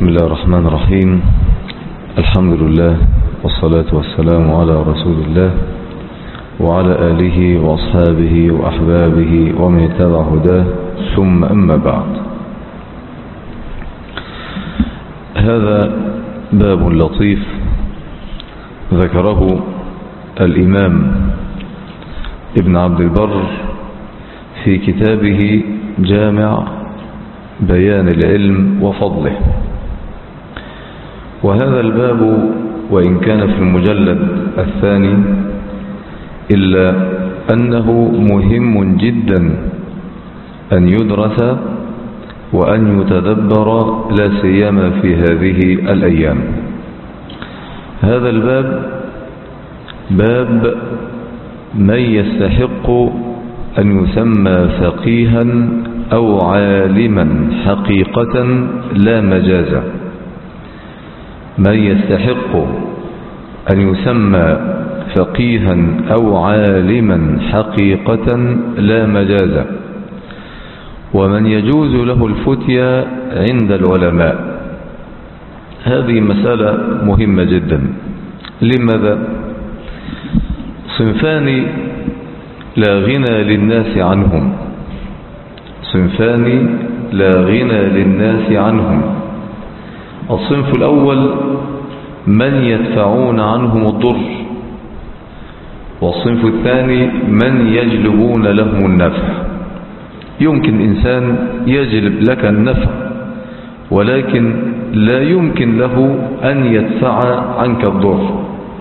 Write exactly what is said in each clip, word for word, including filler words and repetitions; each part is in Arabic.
بسم الله الرحمن الرحيم. الحمد لله والصلاة والسلام على رسول الله وعلى آله وأصحابه وأحبابه ومن اتبع هداه، ثم أما بعد. هذا باب لطيف ذكره الإمام ابن عبد البر في كتابه جامع بيان العلم وفضله. وهذا الباب وإن كان في المجلد الثاني إلا أنه مهم جدا أن يدرس وأن يتدبر، لا سيما في هذه الأيام. هذا الباب باب من يستحق أن يسمى فقيها أو عالما حقيقة لا مجازا. من يستحق أن يسمى فقيها أو عالما حقيقة لا مجازا، ومن يجوز له الفتيا عند العلماء. هذه مسألة مهمة جدا. لماذا؟ صنفان لا غنى للناس عنهم صنفان لا غنى للناس عنهم الصنف الأول من يدفعون عنهم الضر، والصنف الثاني من يجلبون لهم النفع. يمكن إنسان يجلب لك النفع، ولكن لا يمكن له أن يدفع عنك الضر.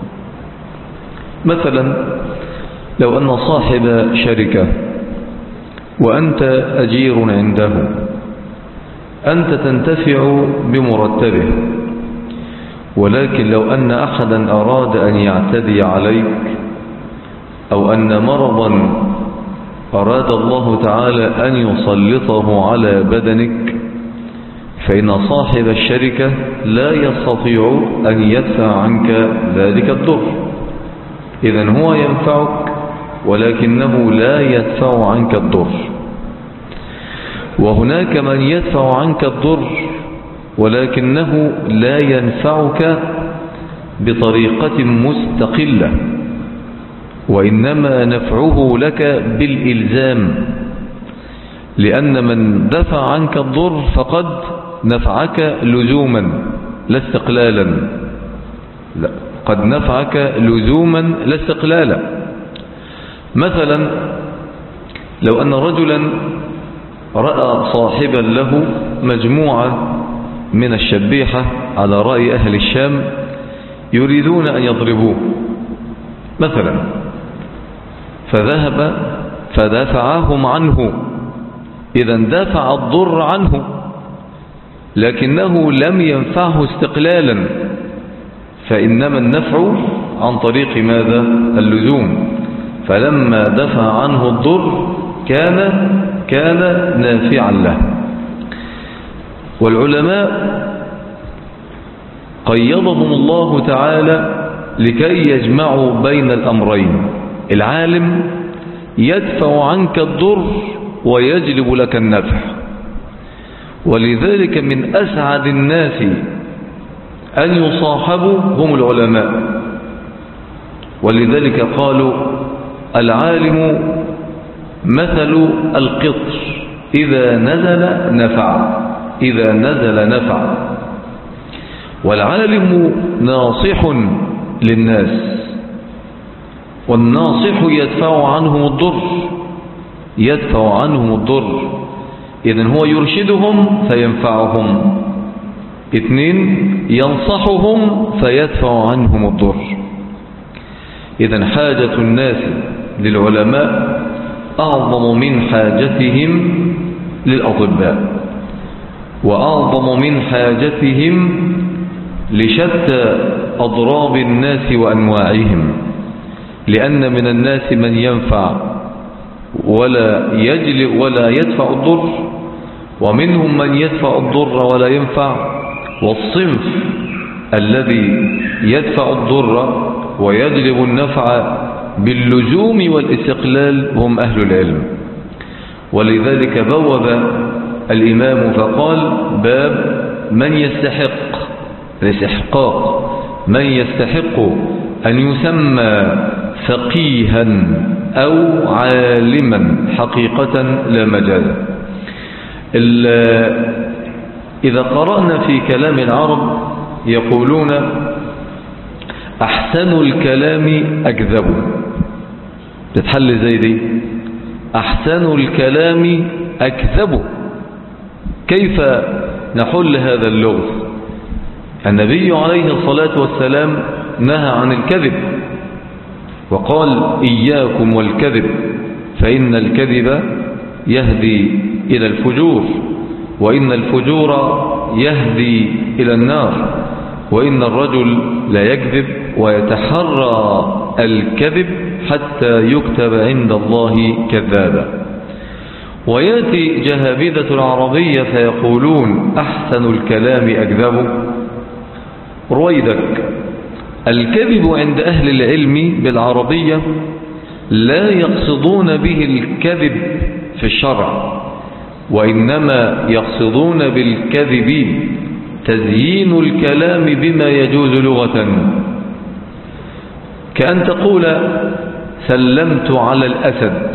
مثلا لو أن صاحب شركة وأنت أجير عنده، أنت تنتفع بمرتبه، ولكن لو أن أحدا أراد أن يعتدي عليك، أو أن مرضا أراد الله تعالى أن يسلطه على بدنك، فإن صاحب الشركة لا يستطيع أن يدفع عنك ذلك الضر. إذن هو ينفعك ولكنه لا يدفع عنك الضر. وهناك من يدفع عنك الضر ولكنه لا ينفعك بطريقة مستقلة، وإنما نفعه لك بالإلزام، لأن من دفع عنك الضر فقد نفعك لزوما لا استقلالا. لا، قد نفعك لزوما لا استقلالا. مثلا لو أن رجلا رأى صاحبا له مجموعة من الشبيحة على رأي أهل الشام يريدون أن يضربوه مثلا، فذهب فدافعهم عنه، إذا دافع الضر عنه لكنه لم ينفعه استقلالا، فإنما النفع عن طريق ماذا؟ اللزوم. فلما دفع عنه الضر كان كان نافعا له. والعلماء قيضهم الله تعالى لكي يجمعوا بين الأمرين. العالم يدفع عنك الضر ويجلب لك النفع، ولذلك من أسعد الناس أن يصاحبوا هم العلماء. ولذلك قالوا العالم مثل القطر إذا نزل نفع إذا نزل نفع. والعالم ناصح للناس، والناصح يدفع عنهم الضر يدفع عنهم الضر إذن هو يرشدهم فينفعهم. اثنين، ينصحهم فيدفع عنهم الضر. إذن حاجة الناس للعلماء أعظم من حاجتهم للأطباء، وأعظم من حاجتهم لشتى أضراب الناس وأنواعهم، لأن من الناس من ينفع ولا يجلب ولا يدفع الضر، ومنهم من يدفع الضر ولا ينفع. والصنف الذي يدفع الضر ويجلب النفع باللزوم والاستقلال هم أهل العلم. ولذلك بوب الإمام فقال: باب من يستحق الاستحقاق من يستحق أن يسمى فقيها أو عالما حقيقة لا مجال. إذا قرأنا في كلام العرب يقولون أحسن الكلام أكذب. تتحل زي دي، أحسن الكلام أكذب. كيف نحل هذا اللغز؟ النبي عليه الصلاة والسلام نهى عن الكذب وقال إياكم والكذب فإن الكذب يهدي إلى الفجور، وإن الفجور يهدي إلى النار، وإن الرجل لا يكذب ويتحرى الكذب حتى يكتب عند الله كذابا. ويأتي جهابذة العربية فيقولون أحسن الكلام أكذب. رويدك، الكذب عند أهل العلم بالعربية لا يقصدون به الكذب في الشرع، وإنما يقصدون بالكذب تزيين الكلام بما يجوز لغة، كأن تقول سلمت على الأسد.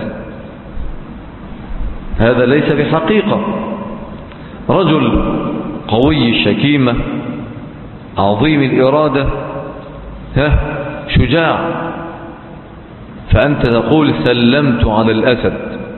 هذا ليس بحقيقة. رجل قوي الشكيمة عظيم الإرادة ها شجاع، فأنت تقول سلمت على الأسد،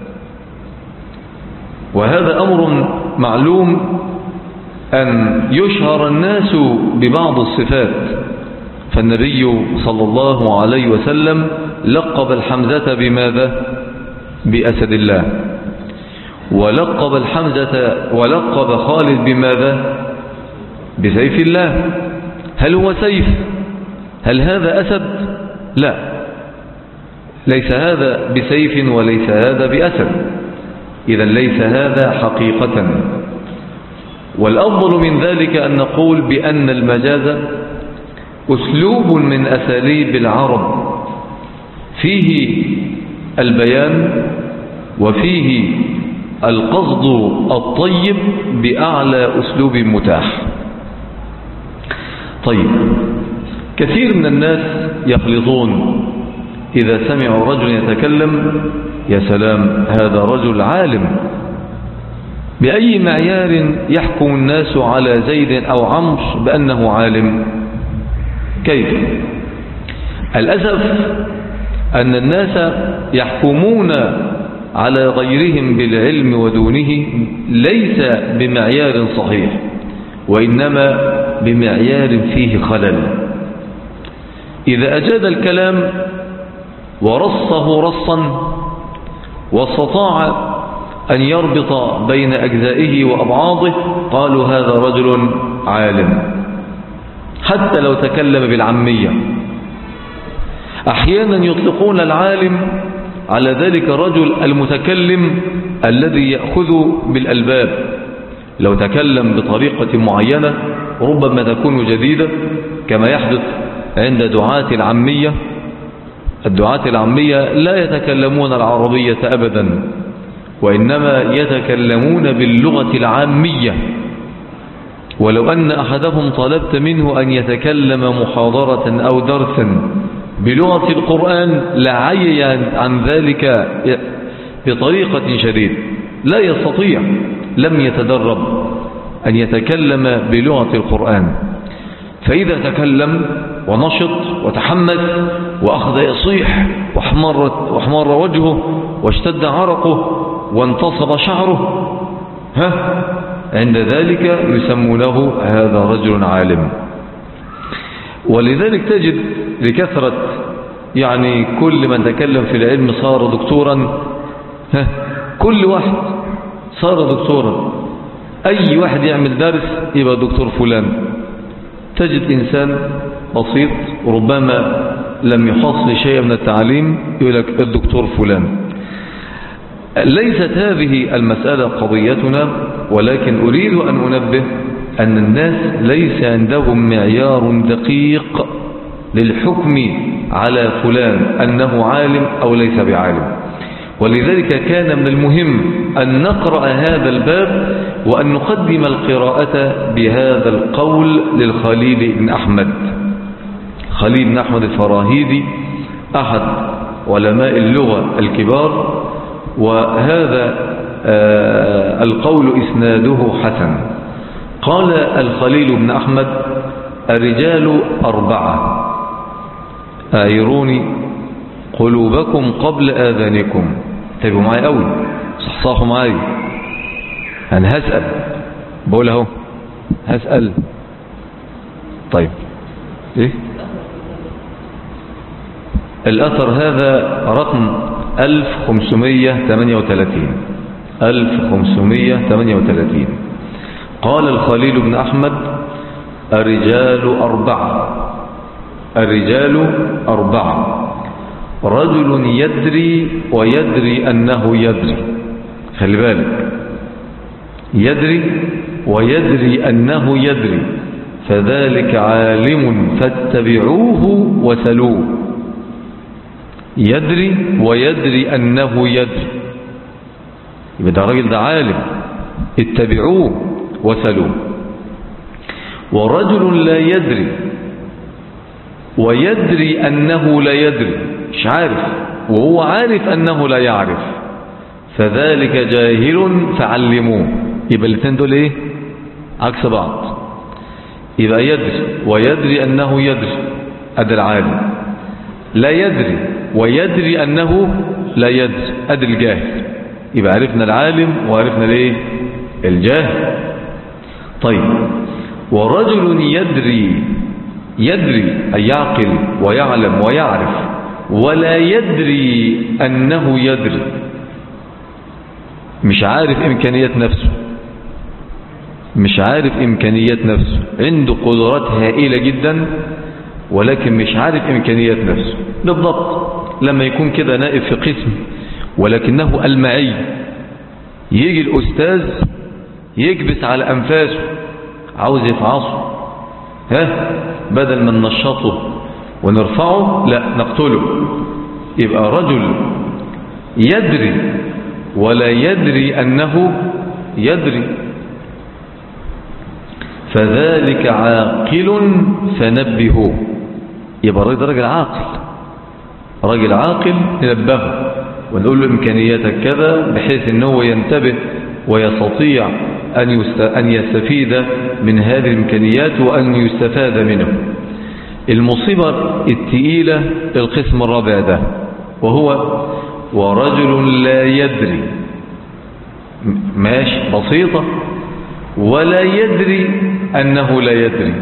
وهذا أمر معلوم أن يشهر الناس ببعض الصفات. فالنبي صلى الله عليه وسلم لقب الحمزة بماذا؟ بأسد الله. ولقب الحمزة ولقب خالد بماذا؟ بسيف الله. هل هو سيف؟ هل هذا أسد؟ لا، ليس هذا بسيف وليس هذا بأسد، إذن ليس هذا حقيقة. والأفضل من ذلك أن نقول بأن المجاز أسلوب من أساليب العرب فيه البيان وفيه القصد الطيب بأعلى أسلوب متاح. طيب، كثير من الناس يخلطون إذا سمعوا رجل يتكلم يا سلام هذا رجل عالم. بأي معيار يحكم الناس على زيد أو عمرو بأنه عالم؟ كيف؟ الأسف أن الناس يحكمون على غيرهم بالعلم ودونه ليس بمعيار صحيح، وإنما بمعيار فيه خلل. إذا أجاد الكلام ورصه رصا واستطاع أن يربط بين أجزائه وأبعاضه قالوا هذا رجل عالم، حتى لو تكلم بالعامية. أحيانا يطلقون العالم على ذلك الرجل المتكلم الذي يأخذ بالألباب. لو تكلم بطريقة معينة ربما تكون جديدة، كما يحدث عند دعاة العامية. الدعاة العامية لا يتكلمون العربية أبدا، وإنما يتكلمون باللغة العامية. ولو أن أحدهم طلبت منه أن يتكلم محاضرة أو درسا بلغة القرآن لعي عن ذلك بطريقة شديدة، لا يستطيع، لم يتدرب أن يتكلم بلغة القرآن. فإذا تكلم ونشط وتحمس وأخذ يصيح واحمر, واحمر وجهه واشتد عرقه وانتصب شعره، ها عند ذلك يسمونه هذا رجل عالم. ولذلك تجد لكثرة يعني كل من تكلم في العلم صار دكتورا، ها كل واحد صار دكتورا. أي واحد يعمل درس يبقى دكتور فلان. تجد إنسان بسيط ربما لم يحصل شيء من التعليم يقول لك الدكتور فلان. ليست هذه المسألة قضيتنا، ولكن أريد أن أنبه أن الناس ليس عندهم معيار دقيق للحكم على فلان أنه عالم أو ليس بعالم. ولذلك كان من المهم أن نقرأ هذا الباب وأن نقدم القراءة بهذا القول للخليل بن أحمد. خليل بن أحمد الفراهيدي أحد علماء اللغة الكبار، وهذا آه القول إسناده حسن. قال الخليل بن أحمد: الرجال أربعة، أعيروني قلوبكم قبل آذانكم. تابعوا معي قوي، صحصحوا معي. أنا هسأل، بقول اهو هسأل. طيب إيه الأثر هذا؟ رقم ألف وخمسمائة وثمانية وثلاثين ألف وخمسمائة وثمانية وثلاثين. قال الخليل بن أحمد: الرجال أربعة، الرجال أربعة، رجل يدري ويدري أنه يدري. خلي بالك، يدري ويدري أنه يدري، فذلك عالم فاتبعوه وسلوه. يدري ويدري أنه يدري، يبقى ده الراجل ده عالم، اتبعوه وسلوه. ورجل لا يدري ويدري أنه لا يدري، مش عارف وهو عارف أنه لا يعرف، فذلك جاهل فعلموه. يبقى الاثنين دول ايه؟ عكس بعض. يبقى يدري ويدري أنه يدري، أدى العالم. لا يدري ويدري أنه لا يدري، أدى الجاهل. يبقى عرفنا العالم وعرفنا الايه؟ الجاهل. طيب، ورجل يدري، يدري أي يعقل ويعلم ويعرف، ولا يدري أنه يدري، مش عارف إمكانيات نفسه، مش عارف إمكانيات نفسه، عنده قدرات هائلة جدا ولكن مش عارف إمكانيات نفسه. بالضبط لما يكون كده نائب في قسم ولكنه المعي، يجي الأستاذ يكبس على أنفاسه، عاوز يفعصه، ها بدل ما ننشطه ونرفعه لا نقتله. يبقى رجل يدري ولا يدري أنه يدري، فذلك عاقل فنبهوه. يبقى الراجل راجل عاقل، راجل عاقل ننبهه ونقول له إمكانياتك كذا، بحيث أنه ينتبه ويستطيع أن يستفيد من هذه الإمكانيات وأن يستفاد منه. المصيبة الثقيلة القسم الرابع ده، وهو ورجل لا يدري، ماشي بسيطة، ولا يدري أنه لا يدري،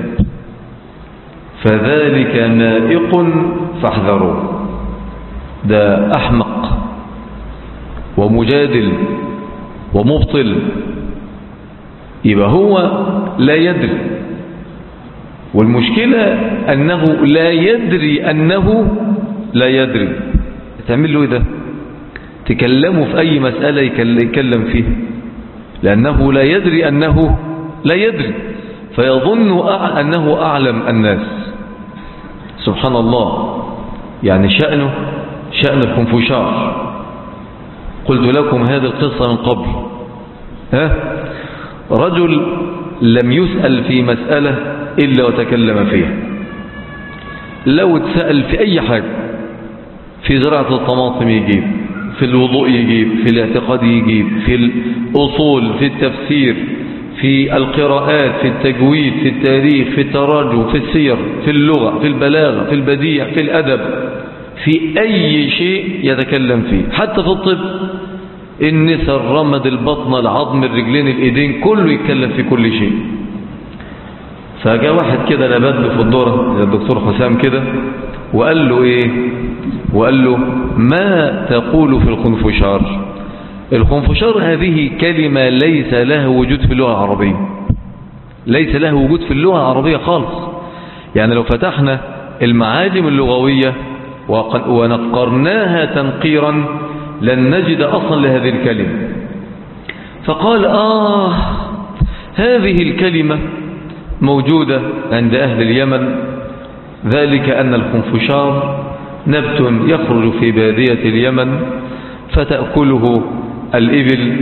فذلك نائق فاحذروه. ده أحمق ومجادل ومبطل. يبقى هو لا يدري، والمشكلة أنه لا يدري أنه لا يدري. تعمل له إيه ده؟ تكلمه في أي مسألة يكلم فيه، لأنه لا يدري أنه لا يدري، فيظن أنه أعلم الناس. سبحان الله. يعني شأنه شأن الخنفشار. قلت لكم هذه القصة من قبل. ها؟ رجل لم يسأل في مسألة إلا وتكلم فيها. لو اتسأل في أي حاجة، في زراعة الطماطم يجيب، في الوضوء يجيب، في الاعتقاد يجيب، في الأصول، في التفسير، في القراءات، في التجويد، في التاريخ، في التراجم، في السير، في اللغة، في البلاغة، في البديع، في الأدب، في أي شيء يتكلم فيه. حتى في الطب، النسا، الرمد، البطن، العظم، الرجلين، الإيدين، كله يتكلم في كل شيء. فجاء واحد كده لبد له في الدورة الدكتور حسام كده، وقال له إيه؟ وقال له: ما تقول في الخنفشار؟ الخنفشار هذه كلمة ليس لها وجود في اللغة العربية، ليس لها وجود في اللغة العربية خالص. يعني لو فتحنا المعاجم اللغوية ونقرناها تنقيرا لن نجد أصلا لهذه الكلمة. فقال: آه هذه الكلمة موجودة عند أهل اليمن، ذلك أن الخنفشار نبت يخرج في بادية اليمن فتأكله الإبل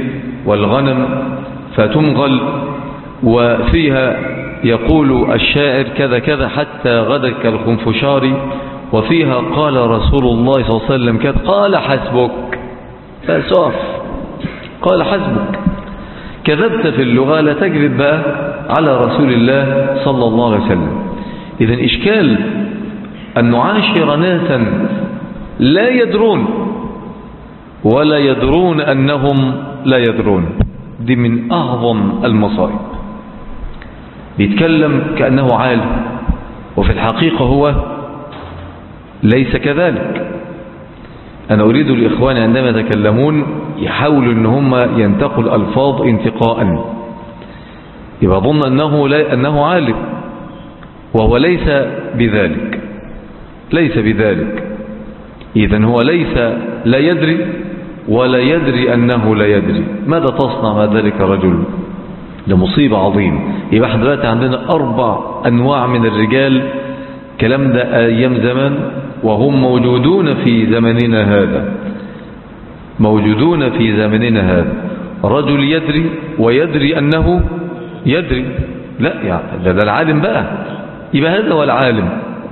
والغنم فتمغل، وفيها يقول الشاعر كذا كذا حتى غدت كالخنفشار، وفيها قال رسول الله صلى الله عليه وسلم كذا، قال حسبك، فأسواف قال حسبك. كذبت في اللغة لا تكذب بقى على رسول الله صلى الله عليه وسلم. إذن إشكال أن نعاشر ناسا لا يدرون ولا يدرون أنهم لا يدرون، دي من أعظم المصائب. بيتكلم كأنه عالم وفي الحقيقة هو ليس كذلك. أنا أريد الإخوان عندما يتكلمون يحاولوا أن هم ينتقوا الألفاظ انتقاء، يبقى ظن أنه, لا أنه عالم وهو ليس بذلك، ليس بذلك. إذن هو ليس لا يدري ولا يدري أنه لا يدري. ماذا تصنع مع ذلك الرجل؟ لمصيبة عظيم. يبقى احنا دلوقتي عندنا أربع أنواع من الرجال، كلام ده أيام زمان وهم موجودون في زمننا هذا، موجودون في زمننا هذا. رجل يدري ويدري أنه يدري، لا يعني ده, ده العالم بقى، يبقى هذا هو العالم.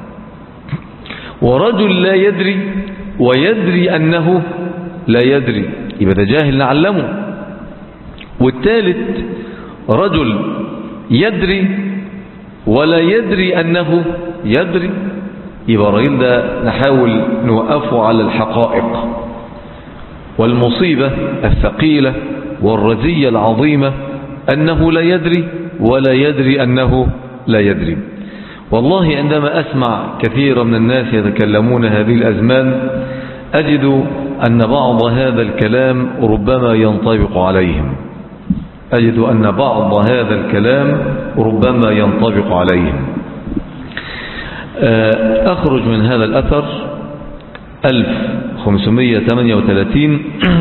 ورجل لا يدري ويدري أنه لا يدري، يبقى ده جاهل نعلمه. والثالث رجل يدري ولا يدري أنه يدري، يبقى الرجل ده نحاول نوقفه على الحقائق. والمصيبة الثقيلة والرزية العظيمة أنه لا يدري ولا يدري أنه لا يدري. والله عندما أسمع كثيرا من الناس يتكلمون هذه الأزمان أجد أن بعض هذا الكلام ربما ينطبق عليهم، أجد أن بعض هذا الكلام ربما ينطبق عليهم. أخرج من هذا الأثر ألف وخمسمائة وثمانية وثلاثين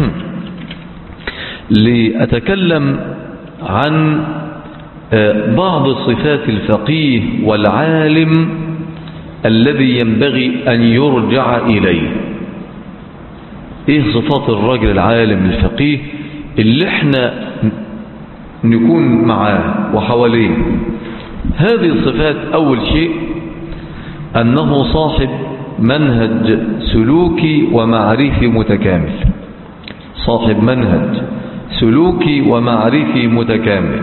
لأتكلم عن بعض صفات الفقيه والعالم الذي ينبغي أن يرجع إليه. إيه صفات الرجل العالم الفقيه اللي احنا نكون معاه وحواليه؟ هذه الصفات أول شيء أنه صاحب منهج سلوكي ومعرفي متكامل، صاحب منهج سلوكي ومعرفي متكامل.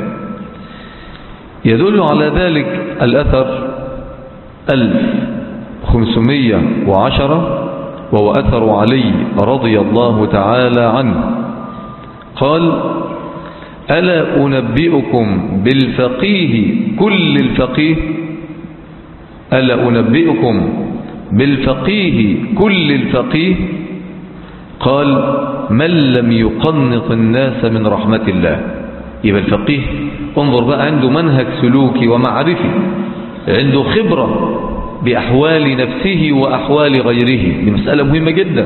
يدل على ذلك الأثر ألف وخمسمائة وعشرة وهو أثر علي رضي الله تعالى عنه، قال: ألا أنبئكم بالفقيه كل الفقيه؟ ألا أنبئكم بالفقيه كل الفقيه؟ قال: من لم يقنط الناس من رحمة الله. يبقى الفقيه انظر بقى عنده منهج سلوكي ومعرفي، عنده خبرة بأحوال نفسه وأحوال غيره، دي مسألة مهمة جدا.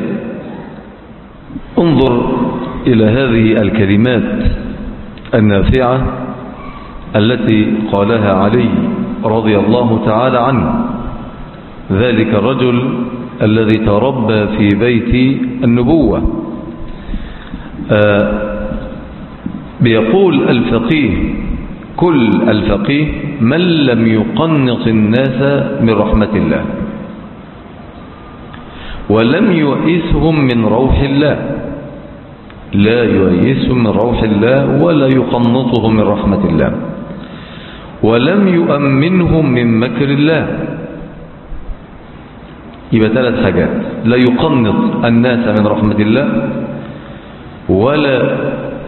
انظر إلى هذه الكلمات النافعة التي قالها علي رضي الله تعالى عنه، ذلك الرجل الذي تربى في بيت النبوة. آه بيقول الفقيه كل الفقيه من لم يقنط الناس من رحمة الله ولم يؤيسهم من روح الله، لا يؤيسهم من روح الله ولا يقنطهم من رحمة الله، ولم يؤمنهم من مكر الله. يبقى ثلاث حاجات: لا يقنط الناس من رحمة الله، ولا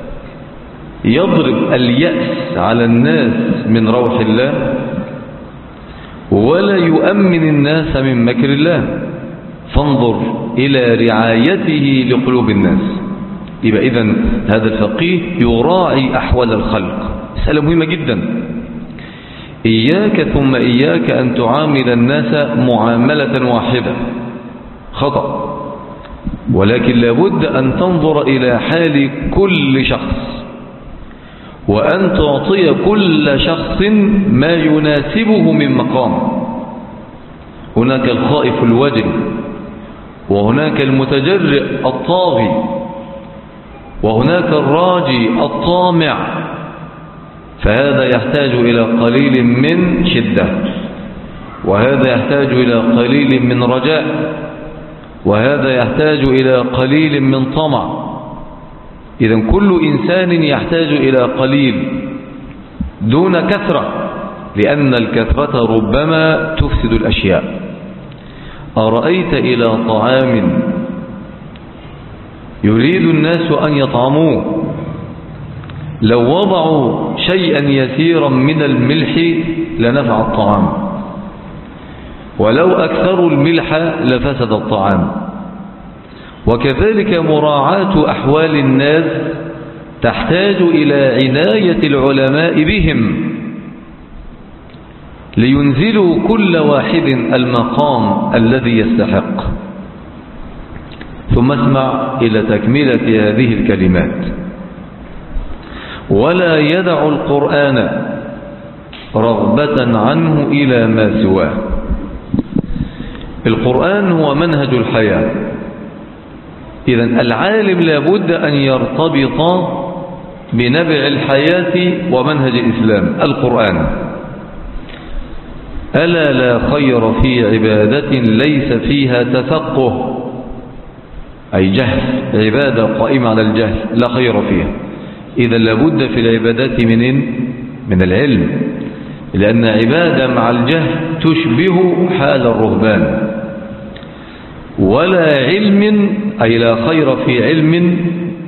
يضرب اليأس على الناس من روح الله، ولا يؤمن الناس من مكر الله. فانظر إلى رعايته لقلوب الناس. يبقى إذن هذا الفقيه يراعي أحوال الخلق، مسألة مهمة جدا. إياك ثم إياك أن تعامل الناس معاملة واحدة، خطأ، ولكن لابد أن تنظر إلى حال كل شخص، وأن تعطي كل شخص ما يناسبه من مقام. هناك الخائف الوجل، وهناك المتجرئ الطاغي، وهناك الراجي الطامع، فهذا يحتاج إلى قليل من شدة، وهذا يحتاج إلى قليل من رجاء، وهذا يحتاج إلى قليل من طمع. إذن كل إنسان يحتاج إلى قليل دون كثرة، لأن الكثرة ربما تفسد الأشياء. أرأيت إلى طعام يريد الناس أن يطعموه، لو وضعوا شيئا يسيرا من الملح لنفع الطعام، ولو أكثروا الملح لفسد الطعام. وكذلك مراعاة أحوال الناس تحتاج إلى عناية العلماء بهم لينزلوا كل واحد المقام الذي يستحق. ثم اسمع إلى تكملة هذه الكلمات: ولا يدع القرآن رغبة عنه إلى ما سواه. القرآن هو منهج الحياة. إذن العالم لابد أن يرتبط بنبع الحياة ومنهج الإسلام القرآن. ألا لا خير في عبادة ليس فيها تفقه، أي جهل، عبادة قائمة على الجهل لا خير فيها. إذا لابد في العبادات من من العلم، لأن عبادة مع الجهل تشبه حال الرهبان. ولا علم، أي لا خير في علم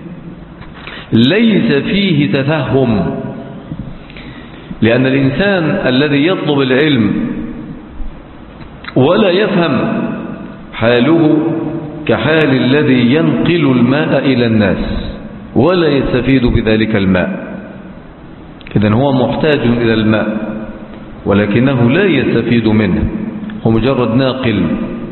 ليس فيه تفهم، لأن الإنسان الذي يطلب العلم ولا يفهم حاله كحال الذي ينقل الماء إلى الناس ولا يستفيد بذلك الماء. إذن هو محتاج إلى الماء ولكنه لا يستفيد منه، هو مجرد ناقل.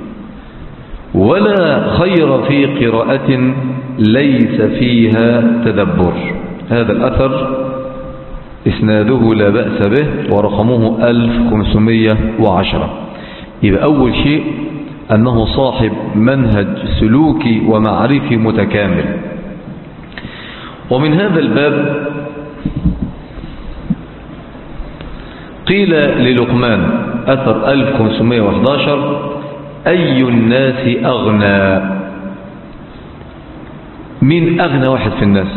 ولا خير في قراءة ليس فيها تدبر. هذا الأثر إسناده لا بأس به ورقمه ألف وخمسمائة وعشرة. يبقى أول شيء أنه صاحب منهج سلوكي ومعرفي متكامل. ومن هذا الباب قيل للقمان أثر ألف وخمسمائة وأحد عشر: أي الناس أغنى؟ مين أغنى واحد في الناس؟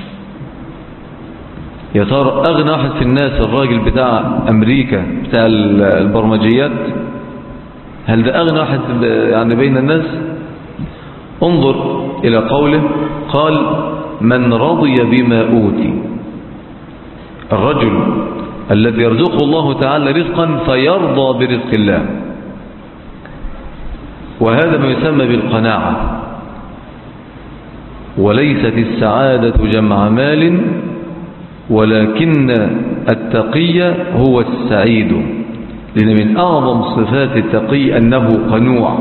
يا ترى أغنى واحد في الناس الراجل بتاع أمريكا بتاع البرمجيات؟ هل ده أغنى واحد يعني بين الناس؟ انظر إلى قوله، قال: من رضي بما أوتي. الرجل الذي يرزقه الله تعالى رزقا فيرضى برزق الله، وهذا ما يسمى بالقناعة. وليست السعادة جمع مال ولكن التقي هو السعيد، لأن من أعظم صفات التقي أنه قنوع.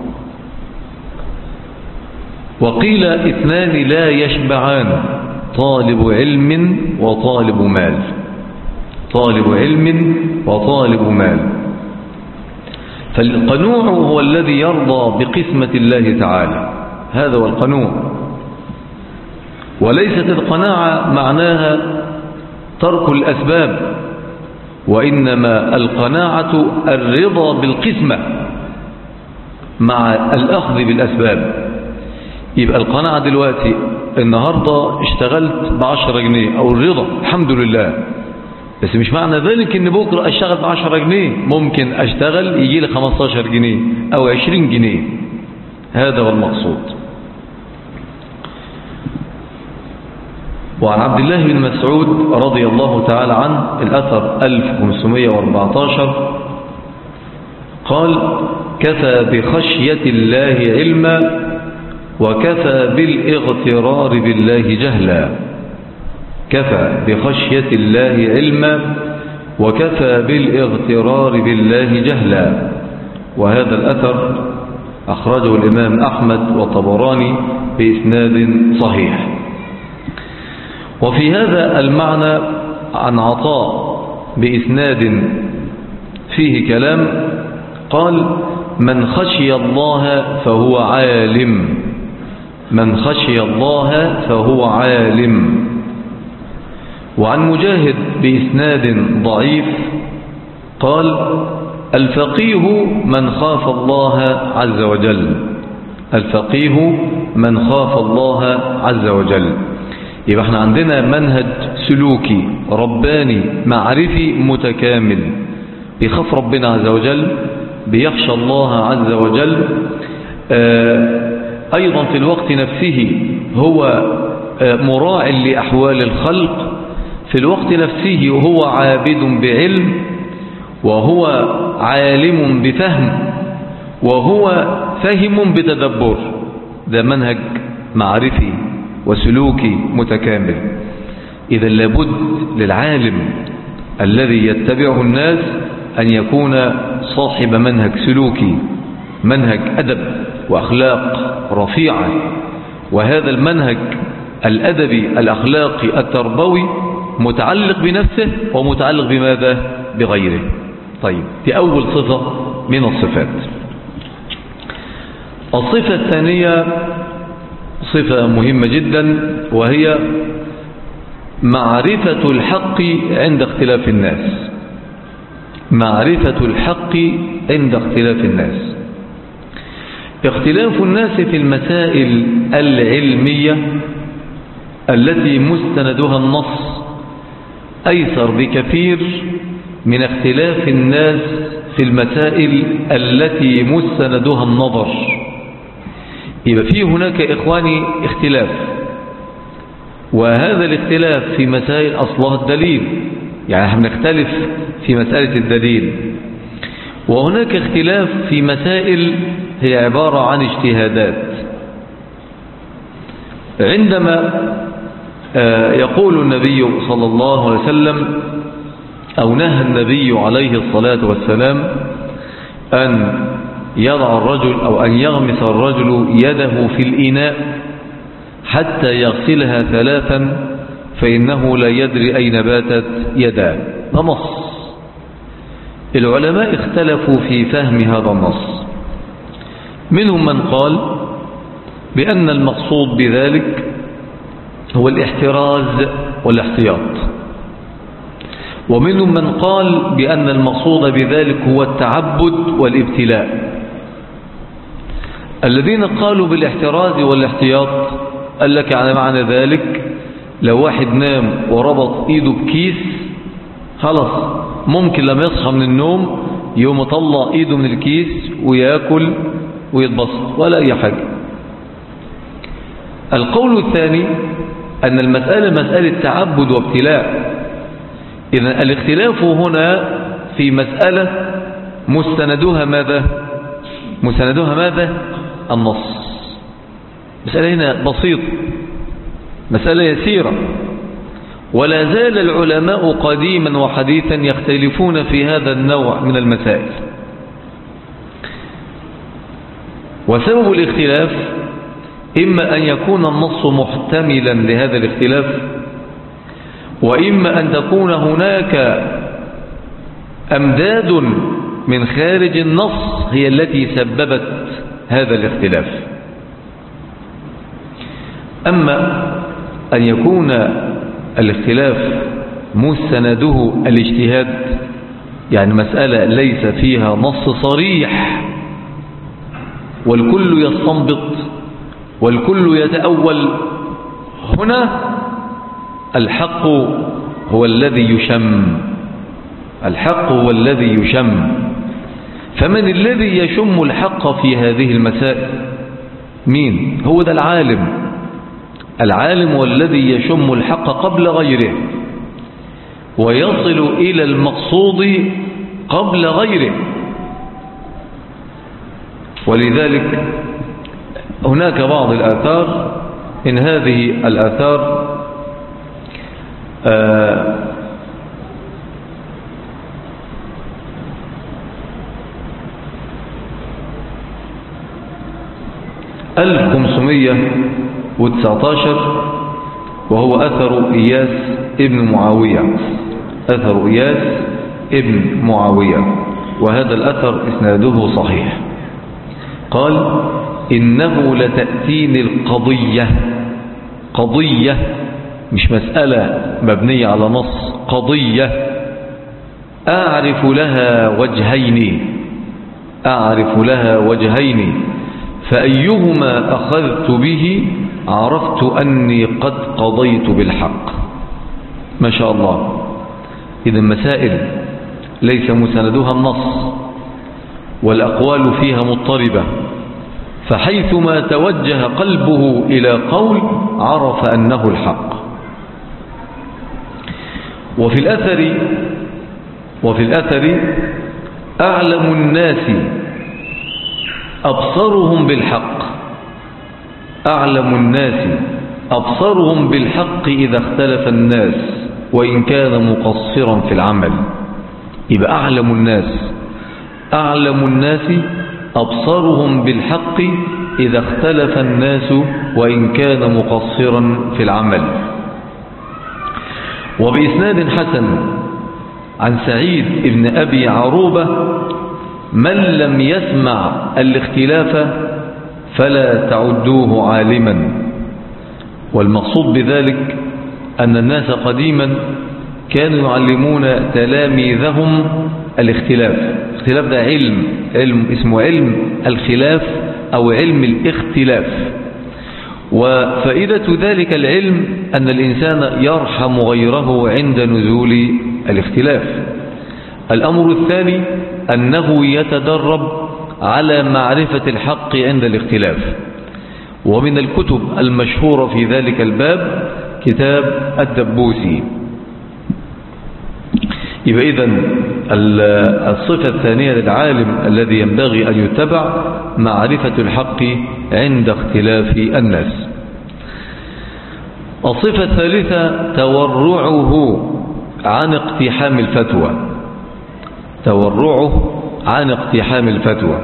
وقيل اثنان لا يشبعان: طالب علم وطالب مال. طالب علم وطالب مال. فالقنوع هو الذي يرضى بقسمة الله تعالى، هذا هو القنوع. وليست القناعة معناها ترك الأسباب، وإنما القناعة الرضا بالقسمة مع الأخذ بالأسباب. يبقى القناعة دلوقتي النهاردة اشتغلت بعشرة جنيه أو الرضا الحمد لله، بس مش معنى ذلك ان بكرة اشتغل بعشرة جنيه، ممكن اشتغل يجي لي خمستاشر جنيه او عشرين جنيه. هذا هو المقصود. وعن عبد الله بن مسعود رضي الله تعالى عنه الأثر ألف وخمسمائة وأربعة عشر قال: كفى بخشية الله علما وكفى بالاغترار بالله جهلا. كفى بخشية الله علما وكفى بالاغترار بالله جهلا. وهذا الأثر أخرجه الإمام أحمد والطبراني بإسناد صحيح. وفي هذا المعنى عن عطاء بإسناد فيه كلام قال: من خشي الله فهو عالم. من خشي الله فهو عالم. وعن مجاهد بإسناد ضعيف قال الفقيه من خاف الله عز وجل. الفقيه من خاف الله عز وجل. يبقى احنا عندنا منهج سلوكي رباني معرفي متكامل، بيخاف ربنا عز وجل، بيخشى الله عز وجل، أيضا في الوقت نفسه هو مراع لأحوال الخلق، في الوقت نفسه هو عابد بعلم، وهو عالم بفهم، وهو فهم بتدبر. ده منهج معرفي وسلوكي متكامل. إذا لابد للعالم الذي يتبعه الناس أن يكون صاحب منهج سلوكي، منهج أدب وأخلاق رفيعة. وهذا المنهج الأدبي الأخلاقي التربوي متعلق بنفسه ومتعلق بماذا؟ بغيره. طيب، دي أول صفة من الصفات. الصفة الثانية صفة مهمة جدا، وهي معرفة الحق عند اختلاف الناس. معرفة الحق عند اختلاف الناس. اختلاف الناس في المسائل العلمية التي مستندها النص أيسر بكثير من اختلاف الناس في المسائل التي مستندها النظر. يبقى فيه هناك إخواني اختلاف، وهذا الاختلاف في مسائل أصلها الدليل، يعني احنا بنختلف في مسألة الدليل. وهناك اختلاف في مسائل هي عبارة عن اجتهادات. عندما يقول النبي صلى الله عليه وسلم أو نهى النبي عليه الصلاة والسلام أن يضع الرجل أو أن يغمس الرجل يده في الإناء حتى يغسلها ثلاثا فإنه لا يدري أين باتت يداه، ده نص. العلماء اختلفوا في فهم هذا النص. منهم من قال بأن المقصود بذلك هو الاحتراز والاحتياط، ومنهم من قال بأن المقصود بذلك هو التعبد والابتلاء. الذين قالوا بالاحتراز والاحتياط قال لك على معنى ذلك لو واحد نام وربط ايده بكيس، خلاص ممكن لما يصحى من النوم يوم يطلع ايده من الكيس ويأكل ويتبسط ولا اي حاجة. القول الثاني أن المسألة مسألة تعبد وابتلاء. إذن الاختلاف هنا في مسألة مستندها ماذا؟ مستندها ماذا؟ النص. مسألة هنا بسيطة، مسألة يسيرة، ولا زال العلماء قديما وحديثا يختلفون في هذا النوع من المسائل. وسبب الاختلاف إما أن يكون النص محتملا لهذا الاختلاف، وإما أن تكون هناك أمداد من خارج النص هي التي سببت هذا الاختلاف. أما أن يكون الاختلاف مستنده الاجتهاد، يعني مسألة ليس فيها نص صريح والكل يستنبط والكل يتأول، هنا الحق هو الذي يشم. الحق هو الذي يشم. فمن الذي يشم الحق في هذه المسائل؟ مين؟ هو ده العالم. العالم هو الذي يشم الحق قبل غيره ويصل إلى المقصود قبل غيره. ولذلك هناك بعض الآثار، إن هذه الآثار آه ألف وخمسمائة وتسعة عشر، وهو أثر إياس ابن معاوية. أثر إياس ابن معاوية، وهذا الأثر إسناده صحيح. قال إنه لتأتيني القضية، قضية مش مسألة مبنية على نص، قضية أعرف لها وجهين، أعرف لها وجهين فأيهما أخذت به عرفت أني قد قضيت بالحق. ما شاء الله. إذا مسائل ليس مسندها النص والأقوال فيها مضطربة، فحيثما توجه قلبه إلى قول عرف أنه الحق. وفي الأثر وفي الأثر أعلم الناس أبصرهم بالحق، أعلم الناس أبصرهم بالحق إذا اختلف الناس وإن كان مقصرا في العمل. يبقى أعلم الناس أعلم الناس أبصرهم بالحق إذا اختلف الناس وإن كان مقصرا في العمل. وبإسناد حسن عن سعيد بن أبي عروبة: من لم يسمع الاختلاف فلا تعدوه عالما. والمقصود بذلك أن الناس قديما كانوا يعلمون تلاميذهم الاختلاف. الاختلاف ده علم علم اسمه علم الخلاف أو علم الاختلاف. وفائدة ذلك العلم أن الإنسان يرحم غيره عند نزول الاختلاف. الأمر الثاني أنه يتدرب على معرفة الحق عند الاختلاف. ومن الكتب المشهورة في ذلك الباب كتاب الدبوسي. يبقى إذن الصفة الثانية للعالم الذي ينبغي أن يتبع معرفة الحق عند اختلاف الناس. الصفة الثالثة تورعه عن اقتحام الفتوى، تورعه عن اقتحام الفتوى.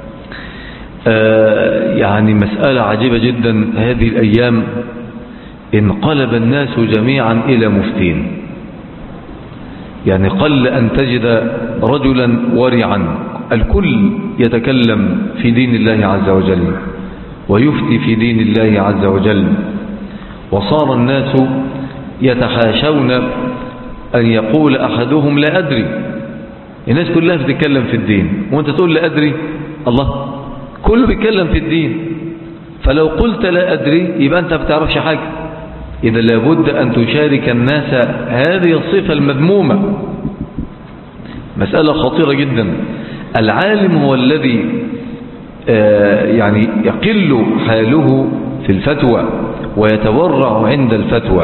آه يعني مسألة عجيبة جدا. هذه الأيام انقلب الناس جميعا إلى مفتين. يعني قل أن تجد رجلا ورعا، الكل يتكلم في دين الله عز وجل ويفتي في دين الله عز وجل. وصار الناس يتحاشون أن يقول أحدهم لا أدري. الناس كلها بتتكلم في الدين وانت تقول لا أدري. الله، كله بيتكلم في الدين، فلو قلت لا أدري يبقى أنت بتعرفش حاجة. إذا لابد أن تشارك الناس هذه الصفة المذمومة. مسألة خطيرة جدا. العالم هو الذي يعني يقل حاله في الفتوى ويتورع عند الفتوى.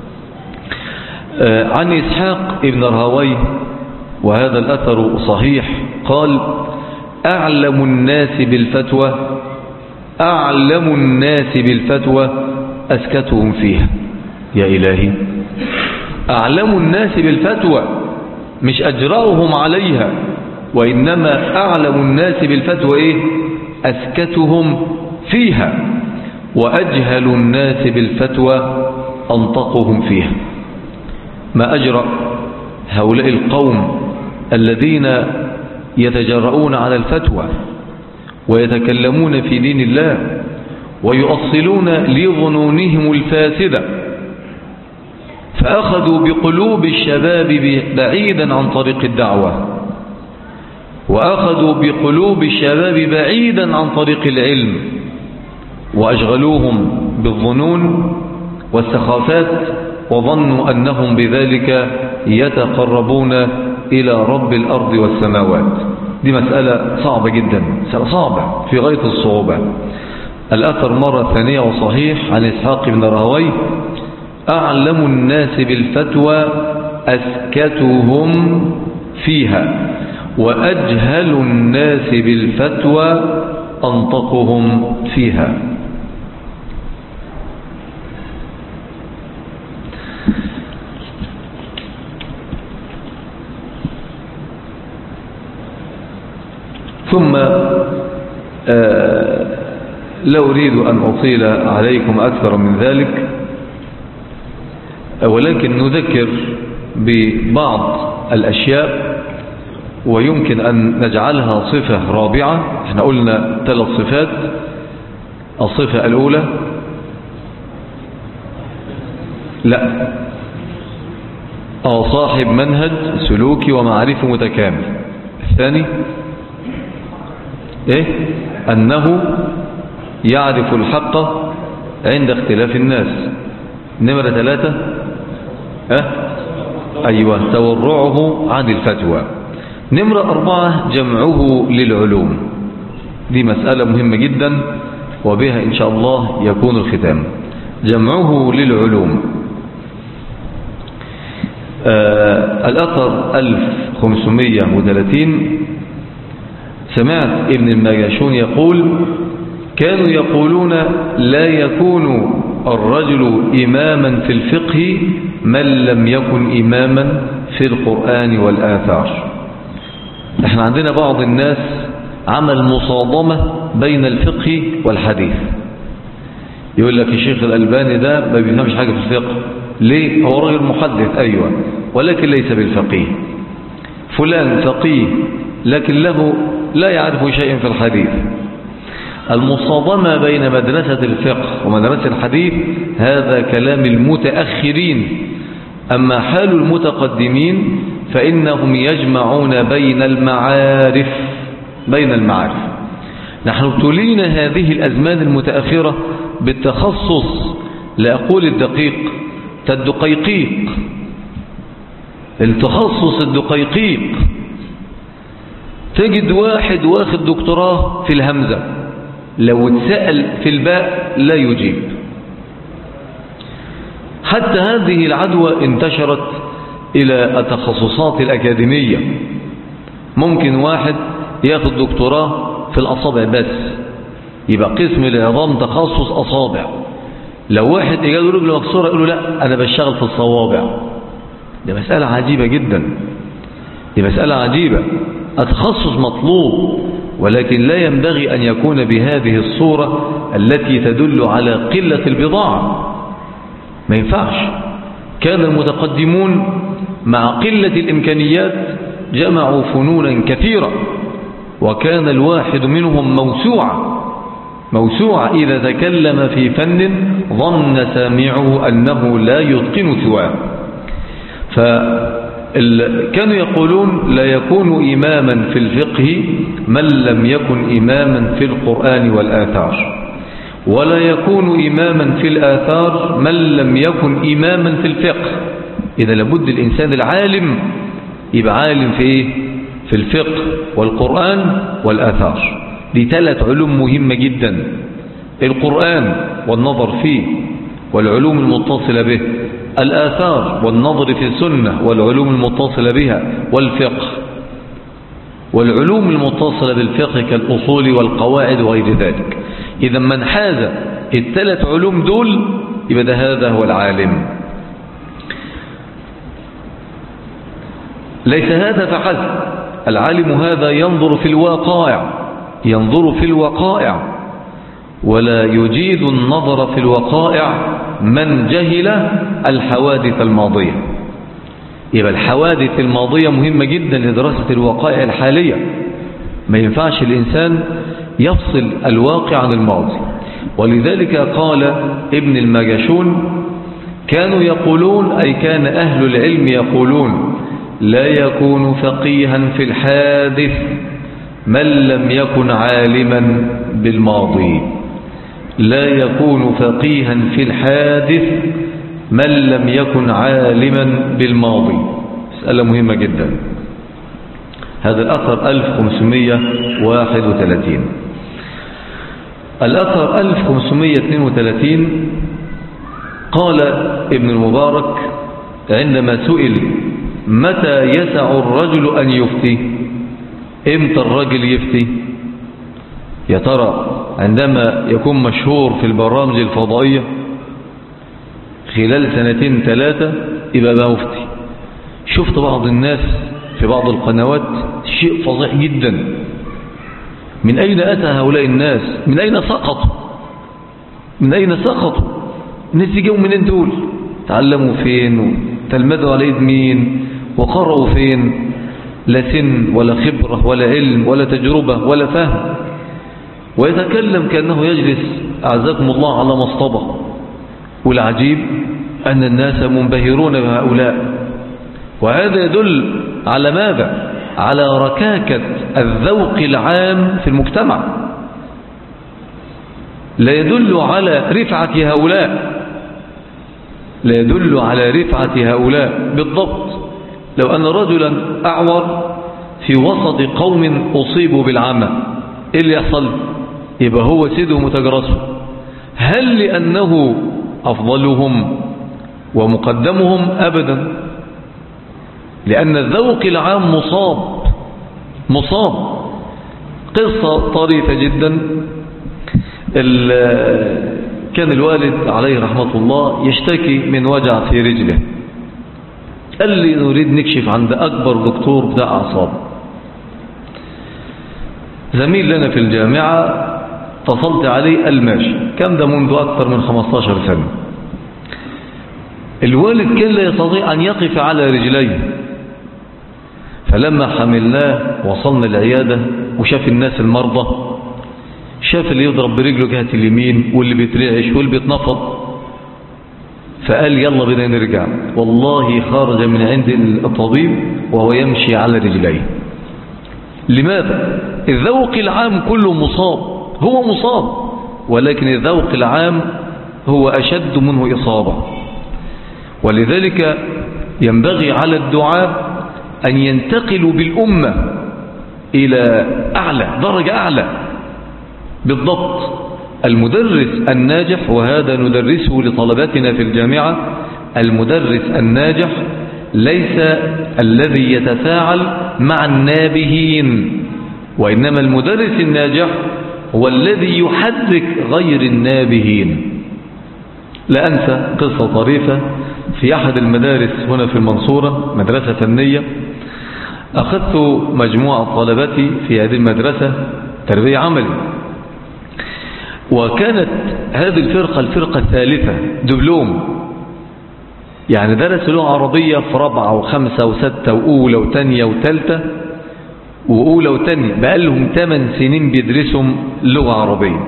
عن إسحاق ابن راهويه وهذا الأثر صحيح قال: أعلم الناس بالفتوى أعلم الناس بالفتوى أسكتهم فيها. يا إلهي، أعلم الناس بالفتوى مش أجرأهم عليها، وإنما أعلم الناس بالفتوى إيه؟ أسكتهم فيها. وأجهل الناس بالفتوى أنطقهم فيها. ما أجرأ هؤلاء القوم الذين يتجرؤون على الفتوى ويتكلمون في دين الله ويؤصلون لظنونهم الفاسدة، فأخذوا بقلوب الشباب بعيدا عن طريق الدعوة، وأخذوا بقلوب الشباب بعيدا عن طريق العلم، وأشغلوهم بالظنون والسخافات، وظنوا أنهم بذلك يتقربون إلى رب الأرض والسماوات. دي مسألة صعبة جدا، مسألة صعبة في غاية الصعوبة. الأثر مرة ثانية وصحيح عن إسحاق بن راهويه: أعلم الناس بالفتوى أسكتهم فيها، وأجهل الناس بالفتوى أنطقهم فيها. ثم آه لا أريد أن أطيل عليكم أكثر من ذلك، ولكن نذكر ببعض الأشياء ويمكن أن نجعلها صفة رابعة. احنا قلنا ثلاث صفات: الصفة الأولى لا أو صاحب منهج سلوكي ومعرفة متكامل. الثاني إيه؟ أنه يعرف الحق عند اختلاف الناس. نمرة ثلاثة أه؟ أيوة تورعه عن الفتوى. نمرة أربعة جمعه للعلوم. دي مسألة مهمة جدا وبها إن شاء الله يكون الختام. جمعه للعلوم. آه الأثر ألف وخمسمائة وثلاثين سمعت ابن الماجشون يقول كانوا يقولون لا يكون الرجل إماما في الفقه من لم يكن إماما في القرآن والآثار. احنا عندنا بعض الناس عمل مصادمة بين الفقه والحديث. يقول لك الشيخ الألباني ده ما بيفهمش حاجة في الفقه. ليه؟ هو راجل محدث أيوة ولكن ليس بالفقيه. فلان فقيه لكن له لا يعرف شيئا في الحديث. المصادمة بين مدرسة الفقه ومدرسة الحديث هذا كلام المتأخرين. أما حال المتقدمين فإنهم يجمعون بين المعارف بين المعارف. نحن ابتلينا هذه الأزمان المتأخرة بالتخصص لا أقول الدقيق الدقيقيق التخصص الدقيقيق. تجد واحد واخد دكتوراه في الهمزة لو اتسأل في الباء لا يجيب. حتى هذه العدوى انتشرت إلى التخصصات الأكاديمية. ممكن واحد ياخد دكتوراه في الأصابع بس يبقى قسم العظام تخصص أصابع. لو واحد يجاله رجله مكسورة يقول له لا أنا بشتغل في الصوابع. دي مسألة عجيبة جدا. دي مسألة عجيبة. التخصص مطلوب ولكن لا ينبغي أن يكون بهذه الصورة التي تدل على قلة البضاعة. ما ينفعش. كان المتقدمون مع قلة الإمكانيات جمعوا فنونا كثيرة وكان الواحد منهم موسوعة موسوعة إذا تكلم في فن ظن سامعه أنه لا يتقن سواه. فكانوا يقولون لا يكون إماما في الفقه من لم يكن إماما في القرآن والآثار ولا يكون إماما في الآثار من لم يكن إماما في الفقه. إذا لابد الإنسان العالم يبقى عالم في إيه؟ في الفقه والقرآن والآثار. دي ثلاث علوم مهمة جدا. القرآن والنظر فيه والعلوم المتصلة به، الآثار والنظر في السنة والعلوم المتصلة بها، والفقه والعلوم المتصلة بالفقه كالأصول والقواعد وغير ذلك. إذا من حاز الثلاث علوم دول يبقى ده هذا هو العالم. ليس هذا فحسب. العالم هذا ينظر في الواقع ينظر في الوقائع ولا يجيد النظر في الوقائع من جهل الحوادث الماضية. يبقى الحوادث الماضية مهمة جدا لدراسة الوقائع الحالية. ما ينفعش الإنسان يفصل الواقع عن الماضي. ولذلك قال ابن الماجشون كانوا يقولون أي كان أهل العلم يقولون لا يكون فقيها في الحادث من لم يكن عالما بالماضي. لا يكون فقيها في الحادث من لم يكن عالما بالماضي. مسألة مهمة جدا. هذا الأثر ألف وخمسمائة وواحد وثلاثين. الأثر ألف وخمسمائة واثنين وثلاثين قال ابن المبارك عندما سئل متى يسع الرجل أن يفتي، امتى الرجل يفتي؟ يا ترى عندما يكون مشهور في البرامج الفضائية خلال سنتين ثلاثة يبقى بقى مفتي. شفت بعض الناس في بعض القنوات شيء فظيع جدا. من أين أتى هؤلاء الناس؟ من أين سقطوا؟ من أين سقطوا؟ الناس يجوا منين دول؟ تعلموا فين؟ وتلمذوا على يد مين؟ وقرأوا فين؟ لا سن ولا خبرة ولا علم ولا تجربة ولا فهم. ويتكلم كأنه يجلس أعزكم الله على مصطبة. والعجيب أن الناس منبهرون بهؤلاء، وهذا يدل على ماذا؟ على ركاكة الذوق العام في المجتمع، لا يدل على رفعة هؤلاء، لا يدل على رفعة هؤلاء بالضبط. لو أن رجلا أعور في وسط قوم أصيبوا بالعمى، إيه اللي يحصل؟ يبقى هو سيده متجرسه. هل لأنه أفضلهم ومقدمهم؟ أبدا، لأن الذوق العام مصاب مصاب. قصة طريفة جدا. كان الوالد عليه رحمة الله يشتكي من وجع في رجله، قال لي نريد نكشف عند أكبر دكتور بتاع أعصاب. زميل لنا في الجامعة اتصلت عليه الماشي، كان ده منذ أكثر من خمسة عشر سنة. الوالد كان لا يستطيع أن يقف على رجليه، فلما حملناه وصلنا العيادة وشاف الناس المرضى، شاف اللي يضرب برجله جهة اليمين واللي بيترعش واللي بيتنفض، فقال يلا بنا نرجع. والله خرج من عند الطبيب وهو يمشي على رجليه. لماذا؟ الذوق العام كله مصاب، هو مصاب، ولكن الذوق العام هو أشد منه إصابة. ولذلك ينبغي على الدعاء أن ينتقلوا بالأمة إلى أعلى درجة، أعلى بالضبط. المدرس الناجح، وهذا ندرسه لطلباتنا في الجامعة، المدرس الناجح ليس الذي يتفاعل مع النابهين، وإنما المدرس الناجح هو الذي يحرك غير النابهين. لا أنسى قصة طريفة في أحد المدارس هنا في المنصورة، مدرسة فنية. أخذت مجموعة طلبتي في هذه المدرسة تربية عملي، وكانت هذه الفرقة الفرقة الثالثة دبلوم، يعني درس لغة عربية في رابعة وخمسة وستة وأولى وتانية وتالتة وأولى وتانية، بقالهم ثمان سنين بيدرسهم لغة عربية.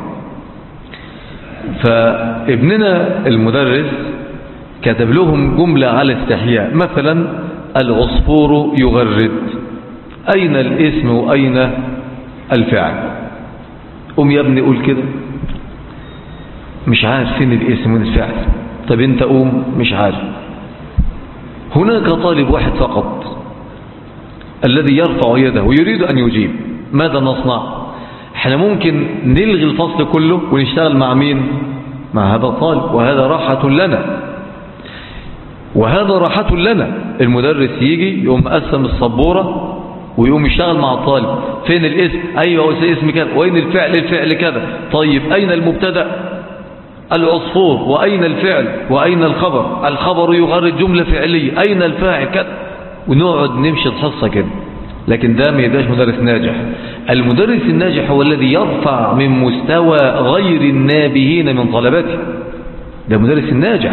فابننا المدرس كتب لهم جملة على استحياء، مثلا العصفور يغرد، أين الاسم وأين الفعل؟ قم يا ابني قول كده، مش عارف فين الاسم والفعل. طب انت قوم، مش عارف. هناك طالب واحد فقط الذي يرفع يده ويريد أن يجيب، ماذا نصنع؟ احنا ممكن نلغي الفصل كله ونشتغل مع مين؟ مع هذا الطالب، وهذا راحة لنا، وهذا راحة لنا. المدرس يجي يقوم مقسم السبورة ويقوم يشتغل مع الطالب. فين الاسم؟ ايوه اسم كذا. وين الفعل؟ الفعل كذا. طيب اين المبتدأ؟ العصفور. واين الفعل؟ واين الخبر؟ الخبر يغرد جملة فعلية. اين الفاعل؟ كذا. ونقعد نمشي الحصة كده. لكن ده ما يبقاش مدرس ناجح. المدرس الناجح هو الذي يرفع من مستوى غير النابهين من طلبته، ده مدرس الناجح.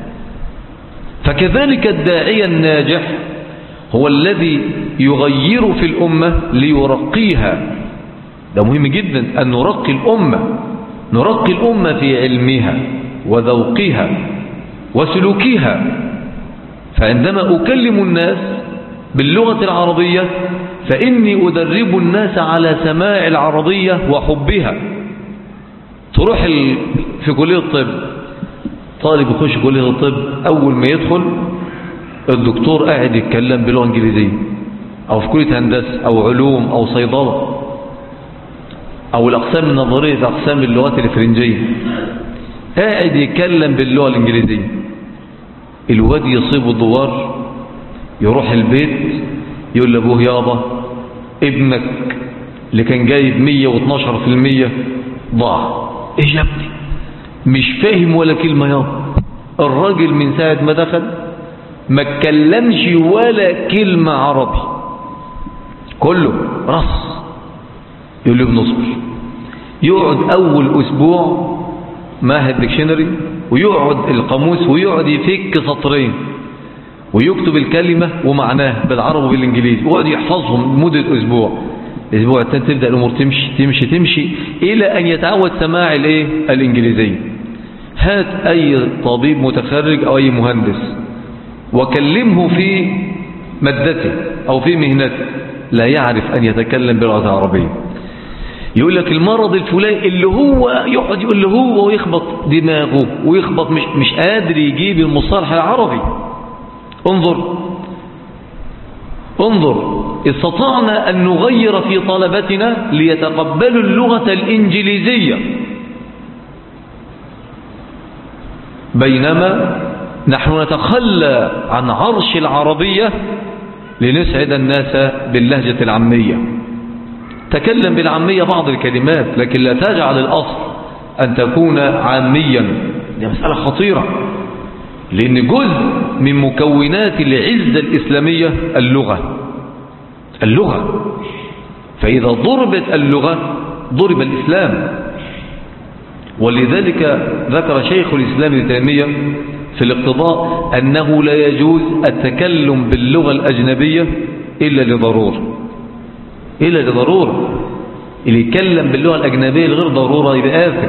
فكذلك الداعية الناجح هو الذي يغير في الأمة ليرقيها. ده مهم جدا أن نرقي الأمة، نرقي الأمة في علمها وذوقها وسلوكها. فعندما أكلم الناس باللغة العربية فإني أدرب الناس على سماع العربية وحبها. تروح في كلية الطب، طالب يخش كلية الطب، أول ما يدخل الدكتور قاعد يتكلم بلغة إنجليزية، أو في كلية هندسة أو علوم أو صيدلة أو الأقسام النظرية في أقسام اللغات الفرنجية، قاعد يتكلم باللغة الإنجليزية. الواد يصيب الدوار، يروح البيت يقول لأبوه يابا ابنك اللي كان جايب مية واثناشر في المية ضاع. ايش يا ابني؟ مش فاهم ولا كلمة يابا. الراجل من ساعة ما دخل ما اتكلمش ولا كلمة عربي، كله رص. يقول له بنصبر. يقعد أول أسبوع معهد ديكشنري ويقعد القاموس ويقعد يفك سطرين ويكتب الكلمة ومعناها بالعربي وبالإنجليزي ويقعد يحفظهم مدة أسبوع. الأسبوع الثاني تبدأ الأمور تمشي تمشي تمشي إلى أن يتعود سماع الإيه الإنجليزية. هات أي طبيب متخرج أو أي مهندس وكلمه في مادته أو في مهنته لا يعرف أن يتكلم باللغة العربية. يقول لك المرض الفلاني اللي هو يقعد يقول له هو ويخبط دماغه ويخبط مش, مش قادر يجيب المصطلح العربي. انظر انظر استطعنا أن نغير في طلبتنا ليتقبلوا اللغة الإنجليزية، بينما نحن نتخلى عن عرش العربية لنسعد الناس باللهجة العامية. تكلم بالعامية بعض الكلمات لكن لا تجعل الأصل أن تكون عاميا. دي مسألة خطيرة، لأن جزء من مكونات العزة الإسلامية اللغة اللغة فإذا ضربت اللغة ضرب الإسلام. ولذلك ذكر شيخ الإسلام ابن تيمية في الاقتضاء أنه لا يجوز التكلم باللغة الأجنبية إلا لضرورة إلا لضرورة اللي يتكلم باللغة الأجنبية لغير ضرورة يبقى آثم.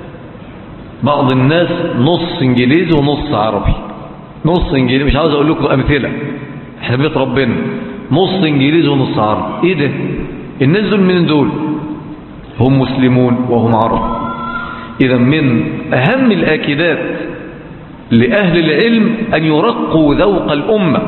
بعض الناس نص إنجليزي ونص عربي، نص إنجليزي، مش عاوز أقول لكم أمثلة، احنا بيت ربنا نص إنجليزي ونص عربي. إيه ده؟ الناس دول من دول هم مسلمون وهم عرب. إذا من أهم الآكدات لأهل العلم أن يرقوا ذوق الأمة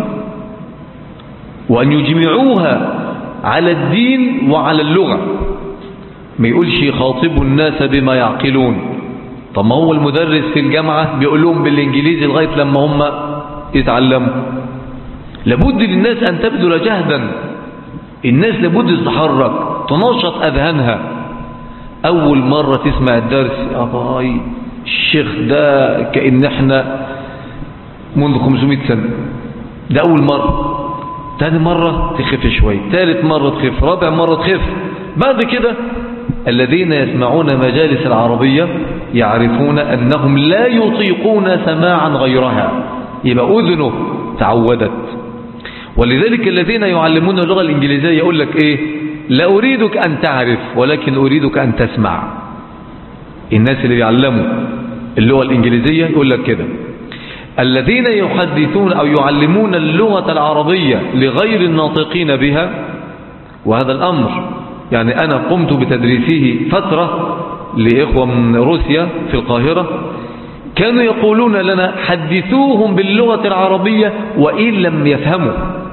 وأن يجمعوها على الدين وعلى اللغة. ما يقولش يخاطبوا الناس بما يعقلون. طب ما هو المدرس في الجامعة بيقول لهم بالإنجليزي لغاية لما هم يتعلموا. لابد للناس أن تبذل جهدا، الناس لابد تتحرك تنشط أذهانها. أول مرة تسمع الدرس أطاي الشيخ ده كأن احنا منذ خمسمائة سنة، ده أول مرة. تاني مرة تخف شوي، ثالث مرة تخف، رابع مرة تخف. بعد كده الذين يسمعون مجالس العربية يعرفون أنهم لا يطيقون سماعا غيرها، يبقى أذنه تعودت. ولذلك الذين يعلمون اللغة الإنجليزية يقول لك إيه؟ لا أريدك أن تعرف ولكن أريدك أن تسمع. الناس اللي بيعلموا اللغة الإنجليزية يقول لك كده. الذين يحدثون أو يعلمون اللغة العربية لغير الناطقين بها، وهذا الأمر يعني أنا قمت بتدريسه فترة لإخوة من روسيا في القاهرة، كانوا يقولون لنا حدثوهم باللغة العربية وإن لم يفهموا،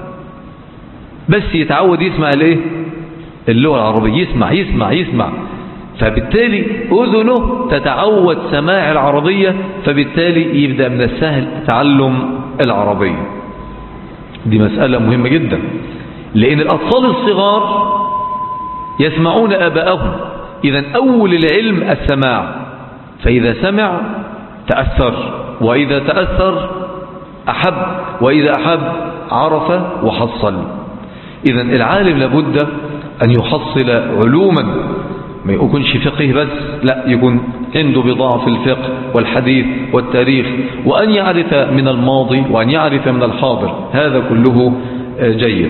بس يتعود يسمع الايه اللغة العربية، يسمع يسمع يسمع فبالتالي أذنه تتعود سماع العربية، فبالتالي يبدأ من السهل تعلم العربية. دي مسألة مهمة جدا، لأن الأطفال الصغار يسمعون آباءهم. إذن أول العلم السماع، فإذا سمع تأثر، وإذا تأثر أحب، وإذا أحب عرف وحصل. إذن العالم لابد أن يحصل علوما، ما يكونش فقه بس، لا، يكون عنده بضاعة في الفقه والحديث والتاريخ، وأن يعرف من الماضي وأن يعرف من الحاضر، هذا كله جيد.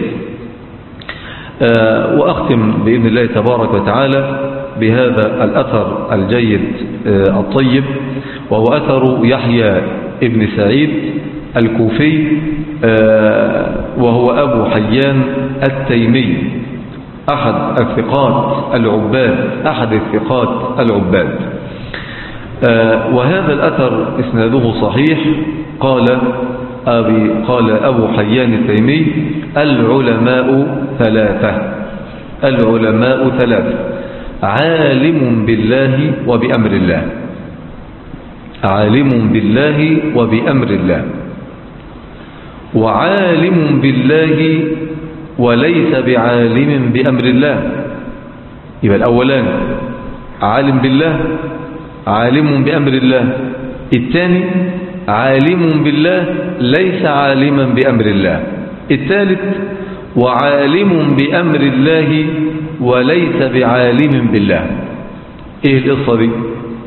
وأختم بإذن الله تبارك وتعالى بهذا الأثر الجيد الطيب، وهو أثر يحيى ابن سعيد الكوفي، وهو أبو حيان التيمي، أحد الثقات العباد أحد الثقات العباد. وهذا الأثر إسناده صحيح. قال أبي قال أبو حيان التيمي: العلماء ثلاثة العلماء ثلاثة عالم بالله وبأمر الله عالم بالله وبأمر الله وعالم بالله وليس بعالم بأمر الله. يبقى الأولان عالم بالله عالم بأمر الله، الثاني عالم بالله ليس عالما بأمر الله، الثالث وعالم بأمر الله وليس بعالم بالله. ايه القصة دي؟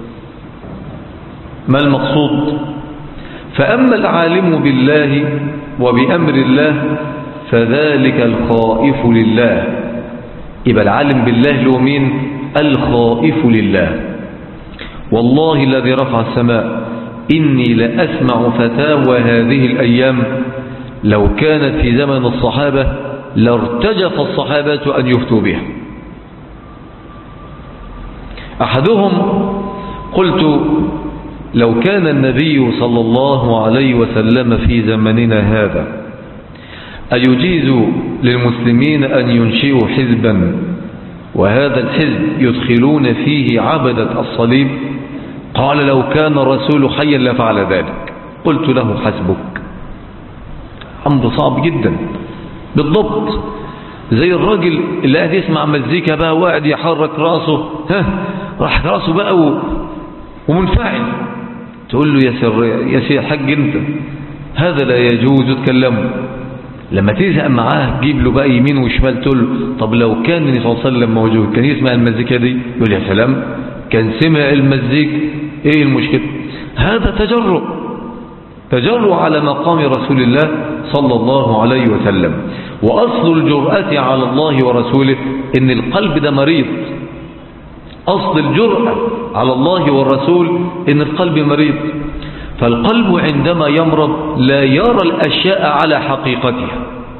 ما المقصود؟ فأما العالم بالله وبأمر الله فذلك الخائف لله يبقى العالم بالله له مين؟ الخائف لله. والله الذي رفع السماء إني لأسمع فتاوى هذه الأيام لو كانت في زمن الصحابة لارتجف الصحابة أن يفتوا بها. أحدهم قلت لو كان النبي صلى الله عليه وسلم في زمننا هذا أيجيز للمسلمين أن ينشئوا حزبا وهذا الحزب يدخلون فيه عبدة الصليب؟ قال لو كان الرسول حيا لفعل ذلك. قلت له حسبك. أمر صعب جدا بالضبط زي الراجل اللي قاعد يسمع مزيكا بقى وقاعد يحرك راسه، ها راح راسه بقى ومنفعل، تقول له يا سر يا سي حاج انت هذا لا يجوز تكلمه. لما تزهق معاه تجيب له بقى يمين وشمال، تقول له طب لو كان النبي صلى الله عليه وسلم موجود كان يسمع المزيكا دي؟ يقول يا سلام كان سمع المزيك، ايه المشكلة؟ هذا تجرؤ تجرؤ على مقام رسول الله صلى الله عليه وسلم. وأصل الجرأة على الله ورسوله إن القلب ده مريض. أصل الجرأة على الله والرسول إن القلب مريض. فالقلب عندما يمرض لا يرى الأشياء على حقيقتها.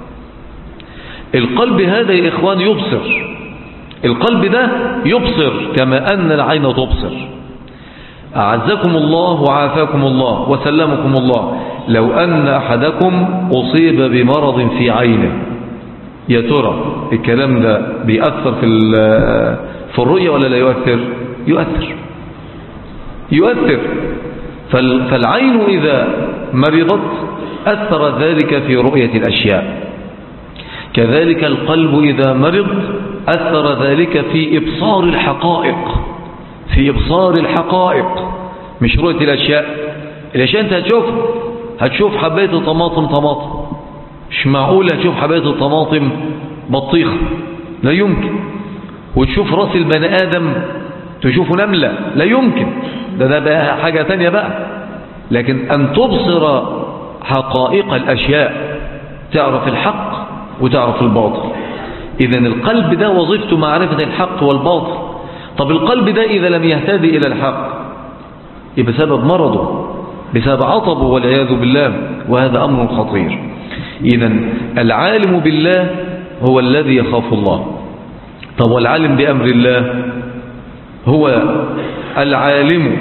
القلب هذا يا إخوان يبصر، القلب ده يبصر كما أن العين تبصر. أعزكم الله وعافاكم الله وسلمكم الله، لو أن أحدكم أصيب بمرض في عينه، يا ترى الكلام ده بيأثر في في الرؤية ولا لا يؤثر؟ يؤثر يؤثر. فالعين إذا مرضت أثر ذلك في رؤية الأشياء. كذلك القلب إذا مرض أثر ذلك في إبصار الحقائق، في إبصار الحقائق مش رؤية الأشياء. الأشياء أنت هتشوف هتشوف حباية الطماطم طماطم، مش معقول هتشوف حباية الطماطم بطيخة، لا يمكن. وتشوف راس البني آدم تشوفه نملة، لا يمكن. ده ده بقى حاجة تانية بقى. لكن أن تبصر حقائق الأشياء، تعرف الحق وتعرف الباطل. إذن القلب ده وظيفته معرفة الحق والباطل. طب القلب ده إذا لم يهتدي إلى الحق يبقى بسبب مرضه، بسبب عطبه والعياذ بالله، وهذا أمر خطير. إذن العالم بالله هو الذي يخاف الله. طب والعالم بأمر الله هو العالم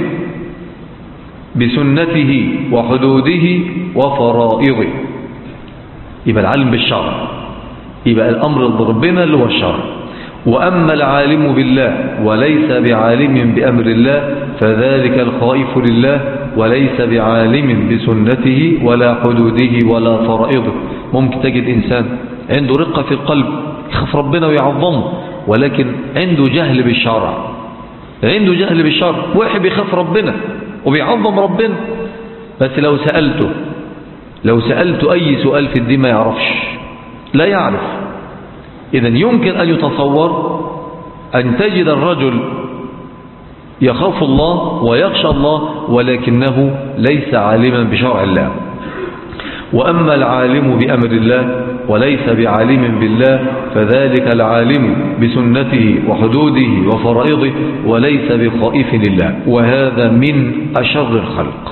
بسنته وحدوده وفرائضه. يبقى العالم بالشرع، يبقى الأمر ربنا اللي هو الشرع. وأما العالم بالله وليس بعالم بأمر الله فذلك الخائف لله وليس بعالم بسنته ولا حدوده ولا فرائضه. ممكن تجد إنسان عنده رقة في القلب يخاف ربنا ويعظمه، ولكن عنده جهل بالشرع، عنده جهل بالشرع. واحد بيخاف ربنا وبيعظم ربنا، بس لو سألته لو سألته أي سؤال في الدين ما يعرفش، لا يعرف. إذن يمكن أن يتصور أن تجد الرجل يخاف الله ويخشى الله ولكنه ليس عالما بشرع الله. وأما العالم بأمر الله وليس بعالم بالله فذلك العالم بسنته وحدوده وفرائضه وليس بخائف لله. وهذا من أشر الخلق،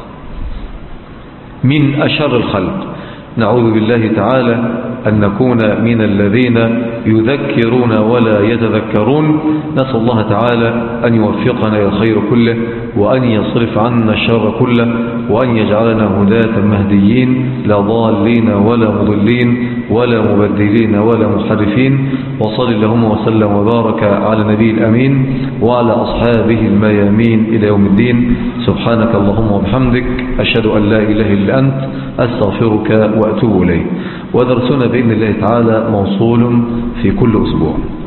من أشر الخلق. نعوذ بالله تعالى أن نكون من الذين يذكرون ولا يتذكرون. نسأل الله تعالى أن يوفقنا إلى الخير كله، وأن يصرف عنا الشر كله، وأن يجعلنا هداة مهديين لا ضالين ولا مضلين ولا مبدلين ولا محرفين. وصل اللهم وسلم وبارك على نبي الأمين وعلى أصحابه الميامين إلى يوم الدين. سبحانك اللهم وبحمدك، أشهد أن لا إله إلا أنت، أستغفرك وأتوب إليك. ودرسنا بإذن الله تعالى موصول في كل أسبوع.